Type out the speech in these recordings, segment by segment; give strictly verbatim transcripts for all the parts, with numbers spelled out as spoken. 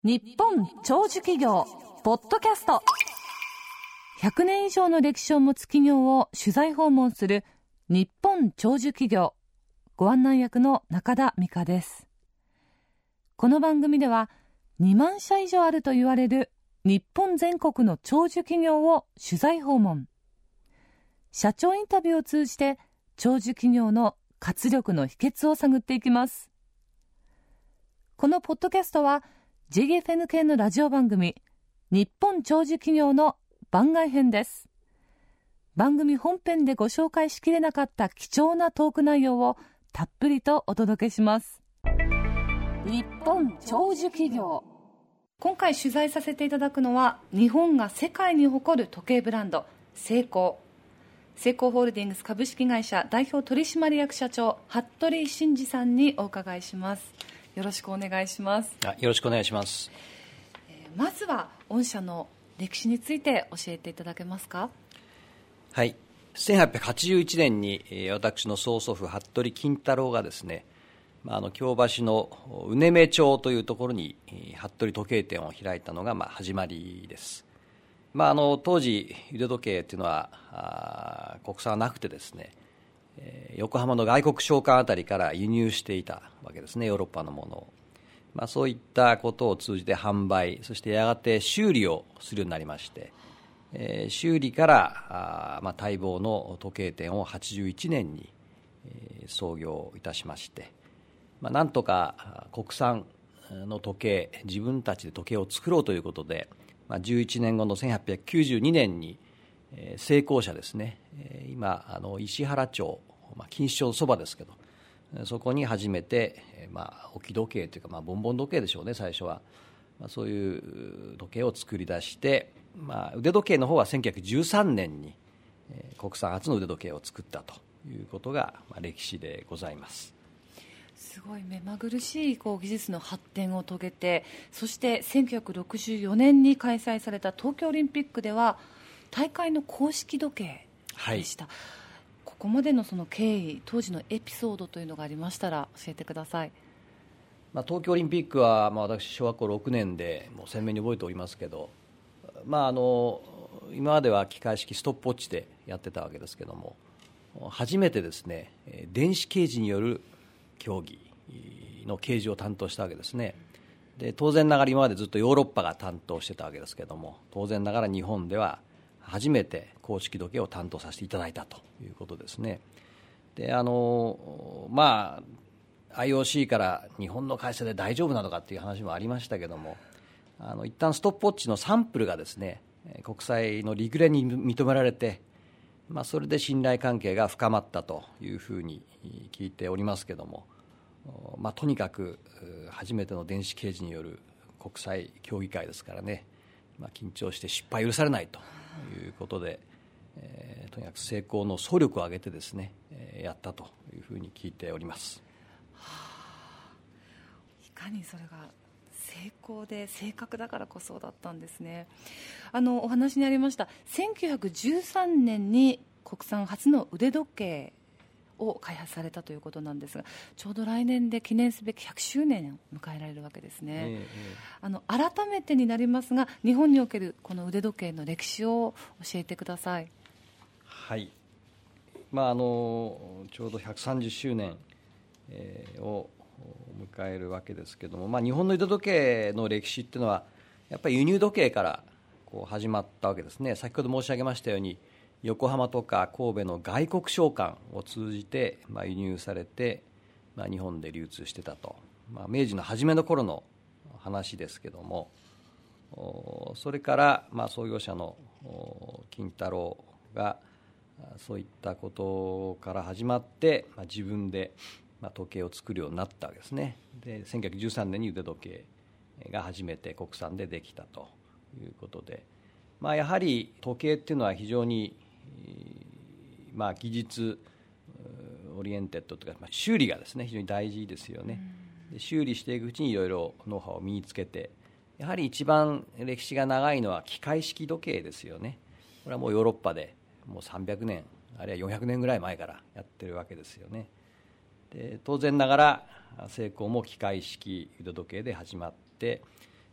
日本長寿企業ポッドキャスト、ひゃくねん以上の歴史を持つ企業を取材訪問する日本長寿企業、ご案内役の中田美香です。この番組ではにまんしゃ以上あると言われる日本全国の長寿企業を取材訪問、社長インタビューを通じて長寿企業の活力の秘訣を探っていきます。このポッドキャストは ジーエフエヌ 系のラジオ番組日本長寿企業の番外編です。番組本編でご紹介しきれなかった貴重なトーク内容をたっぷりとお届けします。日本長寿企業、今回取材させていただくのは日本が世界に誇る時計ブランドセイコー、セイコーホールディングス株式会社代表取締役社長服部真二さんにお伺いします。よろしくお願いします。 あ、よろしくお願いします。 えー、まずは御社の歴史について教えていただけますか。 はい、せんはっぴゃくはちじゅういちねんに私の曽祖父服部金太郎がですね、あの京橋のうねめ町というところに服部時計店を開いたのがまあ始まりです。まあ、あの当時腕時計というのは国産はなくてですね、えー、横浜の外国商館あたりから輸入していたわけですね、ヨーロッパのものを。まあ、そういったことを通じて販売、そしてやがて修理をするようになりまして、えー、修理からあ、まあ、待望の時計店をはちじゅういちねんに、えー、創業いたしまして、まあ、なんとか国産の時計、自分たちで時計を作ろうということで、まあ、じゅういちねんごのせんはっぴゃくきゅうじゅうにねんに、えー、成功社ですね、えー、今あの石原町、まあ、錦糸町のそばですけど、そこに初めて、えーまあ、置き時計というか、まあ、ボンボン時計でしょうね、最初は。まあ、そういう時計を作り出して、まあ、腕時計の方はせんきゅうひゃくじゅうさんねんに、えー、国産初の腕時計を作ったということが、まあ、歴史でございます。 すごい目まぐるしいこう技術の発展を遂げて、そしてせんきゅうひゃくろくじゅうよねんに開催された東京オリンピックでは大会の公式時計でした、はい、ここまでのその経緯、当時のエピソードというのがありましたら教えてください。 まあ、東京オリンピックは、まあ、私小学校ろくねんでもう鮮明に覚えておりますけど、まあ、あの今までは機械式ストップウォッチでやってたわけですけども、初めてですね、電子掲示による競技の掲示を担当したわけですね。で当然ながら今までずっとヨーロッパが担当してたわけですけども、当然ながら日本では初めて公式時計を担当させていただいたということですね。であのまあ アイオーシー から日本の会社で大丈夫なのかっていう話もありましたけども、あの一旦ストップウォッチのサンプルがですね、国際のリグレに認められて、まあ、それで信頼関係が深まったというふうに聞いておりますけども、まあ、とにかく初めての電子掲示による国際競技会ですからね、まあ、緊張して失敗許されないということで、えー、とにかく成功の総力を挙げてですね、えー、やったというふうに聞いております。 はあ、いかにそれが成功で正確だからこそだったんですね。あのお話にありましたせんきゅうひゃくじゅうさんねんに国産初の腕時計を開発されたということなんですが、ちょうど来年で記念すべきひゃくしゅうねんを迎えられるわけですね、えーえー、あの改めてになりますが、日本におけるこの腕時計の歴史を教えてください。 はい、まあ、あのちょうどひゃくさんじゅっしゅうねん、えー、を迎えるわけですけども、まあ、日本の腕時計の歴史っていうのはやっぱり輸入時計からこう始まったわけですね。先ほど申し上げましたように、横浜とか神戸の外国商館を通じて、まあ、輸入されて、まあ、日本で流通してたと、まあ、明治の初めの頃の話ですけども、それから、まあ、創業者の金太郎がそういったことから始まって、まあ、自分で時計を作るようになったわけですね。でせんきゅうひゃくじゅうさんねんに腕時計が初めて国産でできたということで、まあ、やはり時計っていうのは非常にまあ、技術オリエンテッドというか、まあ、修理がですね非常に大事ですよね。で修理していくうちにいろいろノウハウを身につけて、やはり一番歴史が長いのは機械式時計ですよね。これはもうヨーロッパでもうさんびゃくねんあるいはよんひゃくねんぐらい前からやってるわけですよね。で当然ながらセイコーも機械式腕時計で始まって、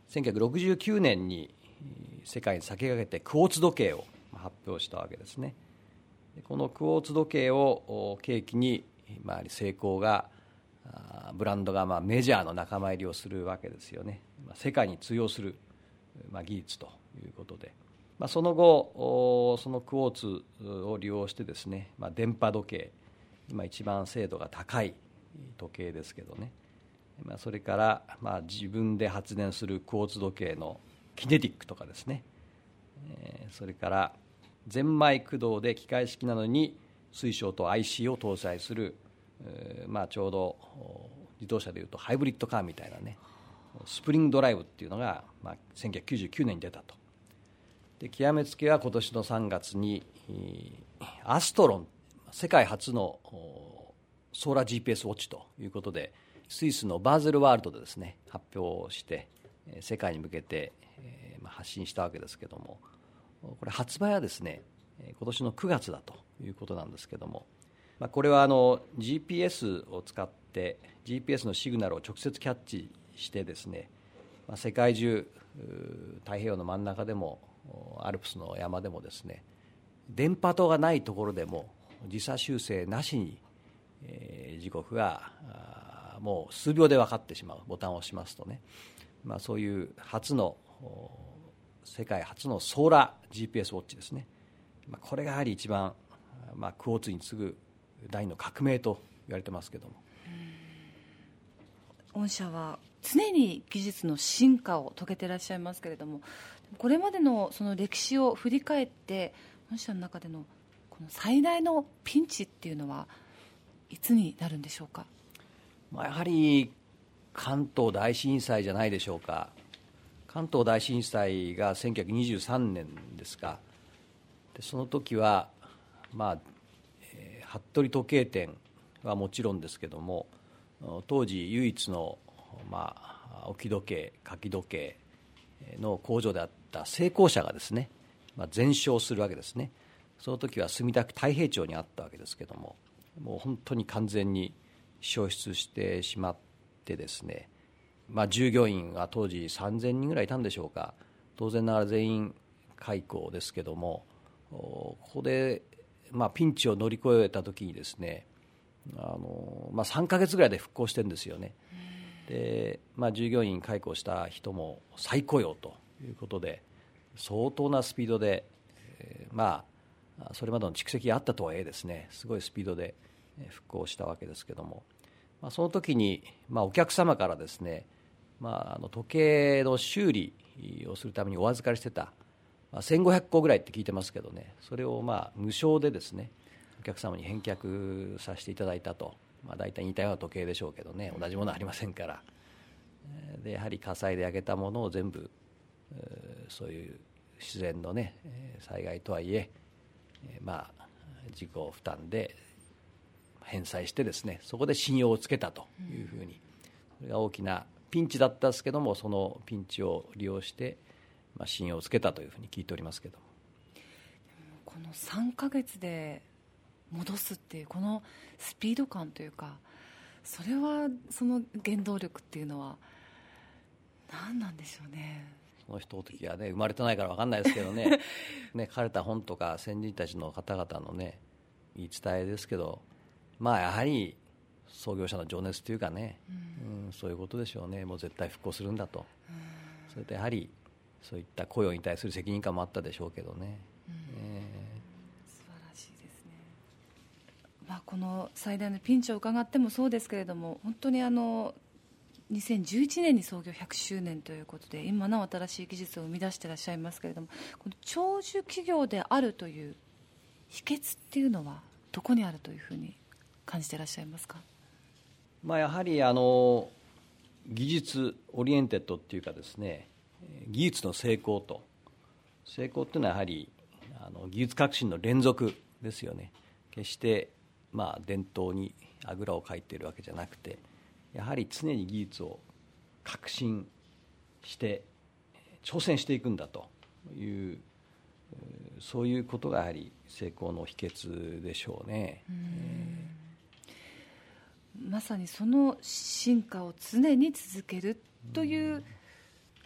せんきゅうひゃくろくじゅうきゅうねんに世界に先駆けてクォーツ時計を発表したわけですね。このクォーツ時計を契機に、まあ、セイコーがブランドがまあメジャーの仲間入りをするわけですよね。世界に通用する、まあ、技術ということで、まあ、その後そのクォーツを利用してですね、まあ、電波時計、今一番精度が高い時計ですけどね、まあ、それから、まあ、自分で発電するクォーツ時計のキネティックとかですね、えー、それからゼンマイ駆動で機械式なのに水晶と アイシー を搭載する、えーまあ、ちょうど自動車でいうとハイブリッドカーみたいなね、スプリングドライブっていうのが、まあ、せんきゅうひゃくきゅうじゅうきゅうねんに出たと。で極めつけは今年のさんがつにアストロン、世界初のソーラー ジーピーエス ウォッチということでスイスのバーゼルワールドでですね発表して世界に向けて発信したわけですけども、これ発売はですね今年のくがつだということなんですけども、まあ、これはあの ジーピーエス を使って ジーピーエス のシグナルを直接キャッチしてですね、まあ、世界中太平洋の真ん中でもアルプスの山でもですね電波塔がないところでも時差修正なしに、えー、時刻がもう数秒で分かってしまう、ボタンを押しますとね、まあ、そういう初の世界初のソーラー ジーピーエス ウォッチですね、まあ、これがやはり一番、まあ、クォーツに次ぐ第二の革命と言われてますけども、 御社は常に技術の進化を遂げていらっしゃいますけれども、これまでのその歴史を振り返って御社の中でのこの最大のピンチっていうのはいつになるんでしょうか。 まあ、やはり関東大震災じゃないでしょうか。関東大震災がせんきゅうひゃくにじゅうさんねんですか。でその時は、まあえー、服部時計店はもちろんですけども、当時唯一の、まあ、置き時計書き時計の工場であった成功社がですね、まあ、全焼するわけですね。その時は墨田区太平町にあったわけですけども、もう本当に完全に消失してしまってですね、まあ、従業員は当時さんぜんにんぐらいいたんでしょうか。当然ながら全員解雇ですけども、ここで、まあ、ピンチを乗り越えた時にですね、あの、まあ、さんかげつぐらいで復興してるんですよね。で、まあ、従業員解雇した人も再雇用ということで相当なスピードで、えー、まあそれまでの蓄積があったとはいえですね、すごいスピードで復興したわけですけども、まあ、その時に、まあ、お客様からですね、まあ、あの時計の修理をするためにお預かりしてた、まあ、せんごひゃっこぐらいって聞いてますけどね、それをまあ無償でですねお客様に返却させていただいたと。まあ、大体似たような時計でしょうけどね、同じものはありませんから。でやはり火災で焼けたものを全部そういう自然のね災害とはいえ、まあ自己負担で返済してですね、そこで信用をつけたというふうに、それが大きなピンチだったんですけども、そのピンチを利用して、まあ、信用をつけたというふうに聞いておりますけども、 このさんかげつで戻すっていうこのスピード感というか、それはその原動力っていうのは何なんでしょうね。 その人の時はね生まれてないから分かんないですけどねね書かれた本とか先人たちの方々のね言い伝えですけど、まあやはり創業者の情熱というかね、うんうん、そういうことでしょうね。もう絶対復興するんだと、うん、それとやはりそういった雇用に対する責任感もあったでしょうけどね、うんえー、素晴らしいですね。まあ、この最大のピンチを伺ってもそうですけれども、本当にあのにせんじゅういちねんに創業ひゃくしゅうねんということで、今なお新しい技術を生み出していらっしゃいますけれども、この長寿企業であるという秘訣っていうのはどこにあるというふうに感じていらっしゃいますか。 まあ、やはりあの技術オリエンテッドっていうかですね、技術の成功と成功っていうのはやはりあの技術革新の連続ですよね。決してまあ伝統にあぐらをかいているわけじゃなくて、やはり常に技術を革新して挑戦していくんだという、そういうことがやはり成功の秘訣でしょうね。うん、えー、 まさにその進化を常に続けるという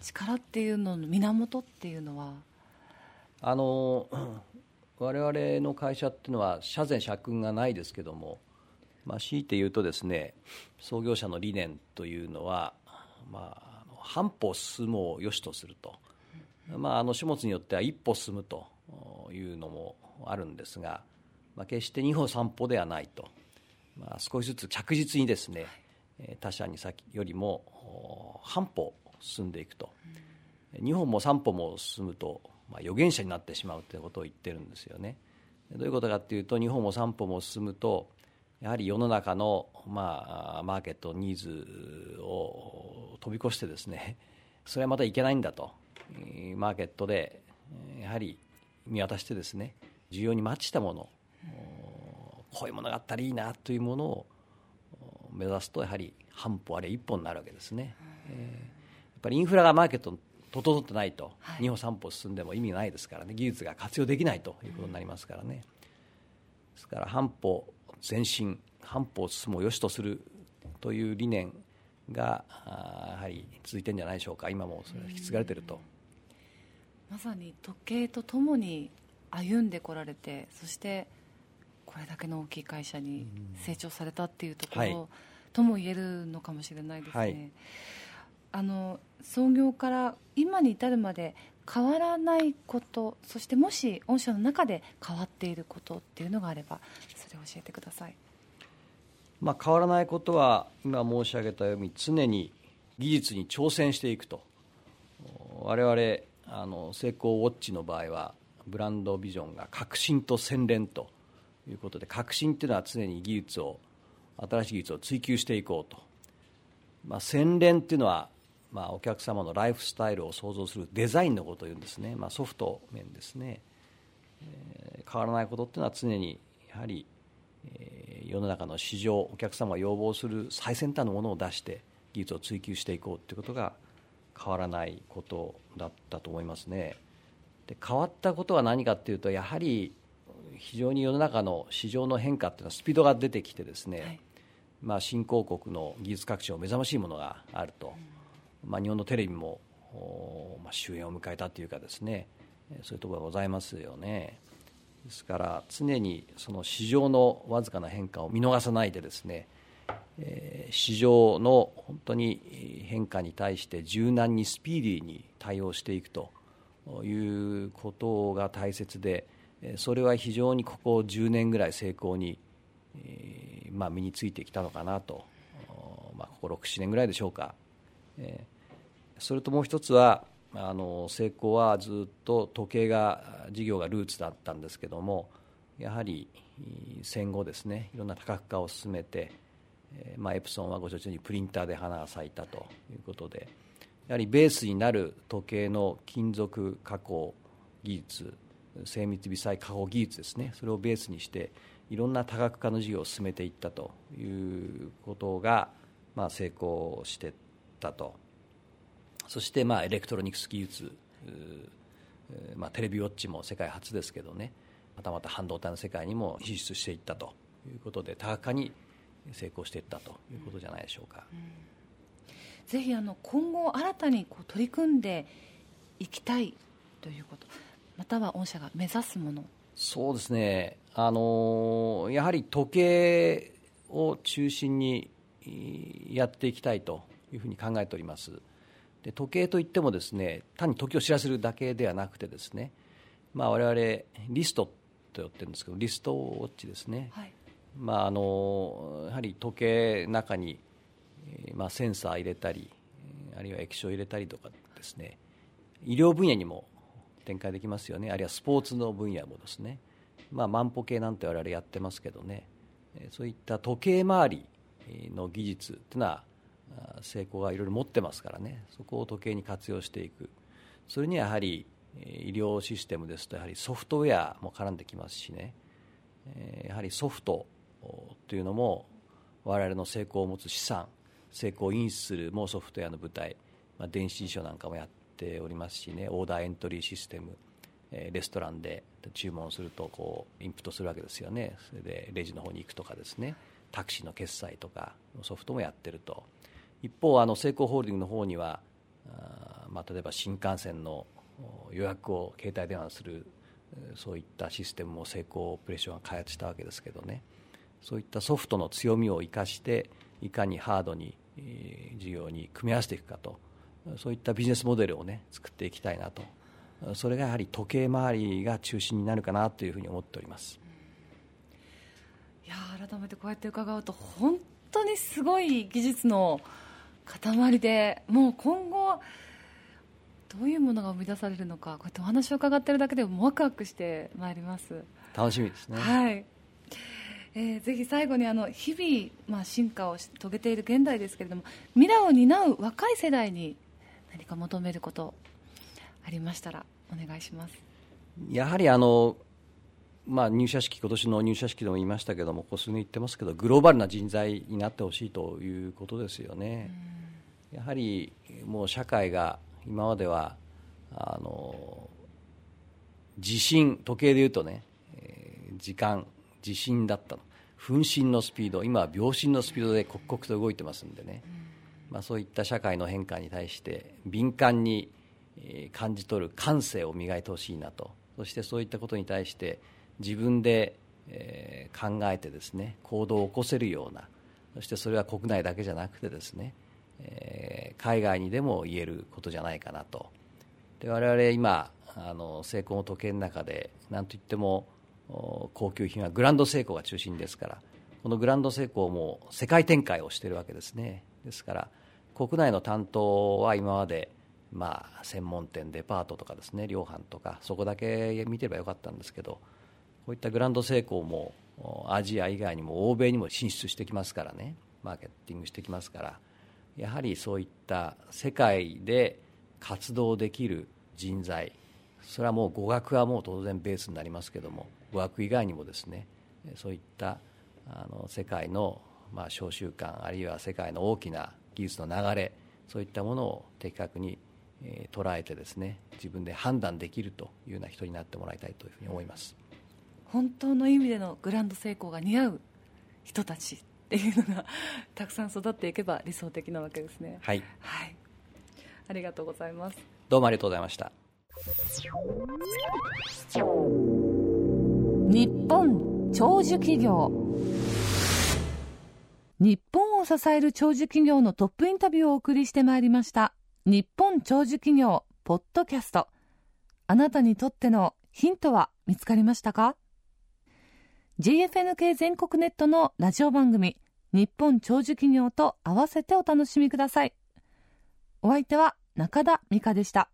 力っていうのの源っていうのは、 あの我々の会社っていうのは社前社訓がないですけども、まあ、強いて言うとですね、創業者の理念というのは、まあ、半歩進もうよしとすると、まあ、あの書物によっては一歩進むというのもあるんですが、まあ、決して二歩三歩ではないと、まあ、少しずつ着実にですね、他社に先よりも半歩進んでいくと、二歩も三歩も進むと、まあ、預言者になってしまうということを言ってるんですよね。どういうことかというと、二歩も三歩も進むとやはり世の中の、まあ、マーケットニーズを飛び越してですね、それはまたいけないんだと、マーケットでやはり見渡してですね、需要にマッチしたもの、こういうものがあったらいいなというものを目指すと、やはり半歩あるいは一歩になるわけですね。えー、やっぱりインフラがマーケット整ってないと、はい、に歩三歩進んでも意味ないですからね、技術が活用できないということになりますからね。ですから半歩前進、半歩進もうよしとするという理念がやはり続いてるんじゃないでしょうか。今もそれが引き継がれていると。 まさに時計とともに歩んでこられて、そしてこれだけの大きい会社に成長されたっていうところ、はい、とも言えるのかもしれないですね。はい、あの創業から今に至るまで変わらないこと、そしてもし御社の中で変わっていることっていうのがあれば、それを教えてください。 まあ、変わらないことは今申し上げたように、常に技術に挑戦していくと。我々あのセイコーウォッチの場合はブランドビジョンが革新と洗練ということで、革新というのは常に技術を新しい技術を追求していこうと、まあ、洗練というのは、まあ、お客様のライフスタイルを創造するデザインのことを言うんですね。まあ、ソフト面ですね。えー、変わらないことというのは常にやはり、えー、世の中の市場、お客様が要望する最先端のものを出して技術を追求していこうということが変わらないことだったと思いますね。で、変わったことは何かというと、やはり非常に世の中の市場の変化というのはスピードが出てきてですね、はい、まあ、新興国の技術革新を目覚ましいものがあると、うん、まあ、日本のテレビも、まあ、終焉を迎えたというかですね、そういうところがございますよね。ですから常にその市場のわずかな変化を見逃さないでですね、えー、市場の本当に変化に対して柔軟にスピーディーに対応していくということが大切で、それは非常にここじゅうねんぐらい成功に、えーまあ、身についてきたのかなと、まあ、こころく、ななねんぐらいでしょうか。えー、それともう一つは、あのセイコーはずっと時計が事業がルーツだったんですけども、やはり戦後ですね、いろんな多角化を進めて、えーまあ、エプソンはご承知のようにプリンターで花が咲いたということで、やはりベースになる時計の金属加工技術、精密微細加工技術ですね、それをベースにしていろんな多角化の事業を進めていったということが、まあ、成功していったと。そして、まあ、エレクトロニクス技術、まあ、テレビウォッチも世界初ですけどね、またまた半導体の世界にも進出していったということで、多角化に成功していったということじゃないでしょうか。うんうん、 ぜひあの今後新たにこう取り組んでいきたいということ、または御社が目指すもの。 そうですね、あのやはり時計を中心にやっていきたいというふうに考えております。で、時計といってもですね、単に時を知らせるだけではなくてですね、まあ、我々リストと呼ってるんですけど、リストウォッチですね、はい、まあ、あのやはり時計の中に、まあ、センサー入れたり、あるいは液晶入れたりとかですね、医療分野にも展開できますよね。あるいはスポーツの分野もですね、まあ、万歩計なんて我々やってますけどね、そういった時計周りの技術というのはセイコーがいろいろ持ってますからね、そこを時計に活用していく。それにはやはり医療システムですと、やはりソフトウェアも絡んできますしね、やはりソフトというのも我々のセイコーを持つ資産、セイコーインスルもソフトウェアの舞台、まあ、電子辞書なんかもやっておりますしね、オーダーエントリーシステム、レストランで注文するとこうインプットするわけですよね。それでレジの方に行くとかですね、タクシーの決済とかのソフトもやってると。一方、あのセイコーホールディングの方には、 まあ、例えば新幹線の予約を携帯電話する、そういったシステムもセイコーオペレーションが開発したわけですけどね、そういったソフトの強みを生かしていかにハードに、えー、事業に組み合わせていくかと、そういったビジネスモデルをね作っていきたいなと、それがやはり時計回りが中心になるかなというふうに思っております。 いや改めてこうやって伺うと本当にすごい技術の塊で、もう今後どういうものが生み出されるのか、こうやってお話を伺っているだけでもワクワクしてまいります。 楽しみですね。 はい、えー、ぜひ最後にあの日々、まあ、進化を遂げている現代ですけれども、未来を担う若い世代に何か求めることありましたらお願いします。 やはりあの、まあ、入社式、今年の入社式でも言いましたけども、ここ数年言ってますけど、グローバルな人材になってほしいということですよね。やはりもう社会が今まではあの地震、時計でいうとね、えー、時間、地震だったの、分針のスピード、今は秒針のスピードで刻々と動いてますんでね、まあ、そういった社会の変化に対して敏感に感じ取る感性を磨いてほしいなと、そしてそういったことに対して自分で考えてですね、行動を起こせるような、そしてそれは国内だけじゃなくてですね、海外にでも言えることじゃないかなと。で、我々今あのセイコーの時計の中で何といっても高級品はグランドセイコーが中心ですから、このグランドセイコーも世界展開をしているわけですね。ですから国内の担当は今まで、まあ、専門店、デパートとかですね、量販とかそこだけ見てればよかったんですけど、こういったグランドセイコーもアジア以外にも欧米にも進出してきますからね、マーケティングしてきますから、やはりそういった世界で活動できる人材、それはもう語学はもう当然ベースになりますけども、語学以外にもですね、そういったあの世界の、まあ、商習慣、あるいは世界の大きな技術の流れ、そういったものを的確に、えー、捉えてですね、自分で判断できるというような人になってもらいたいというふうに思います。 本当の意味でのグランド成功が似合う人たちっていうのがたくさん育っていけば理想的なわけですね。 はい、 はい、ありがとうございます。 どうもありがとうございました。 日本長寿企業。日本を支える長寿企業のトップインタビューをお送りしてまいりました日本長寿企業ポッドキャスト。あなたにとってのヒントは見つかりましたか？ ジーエフエヌケー 全国ネットのラジオ番組日本長寿企業と合わせてお楽しみください。お相手は中田美香でした。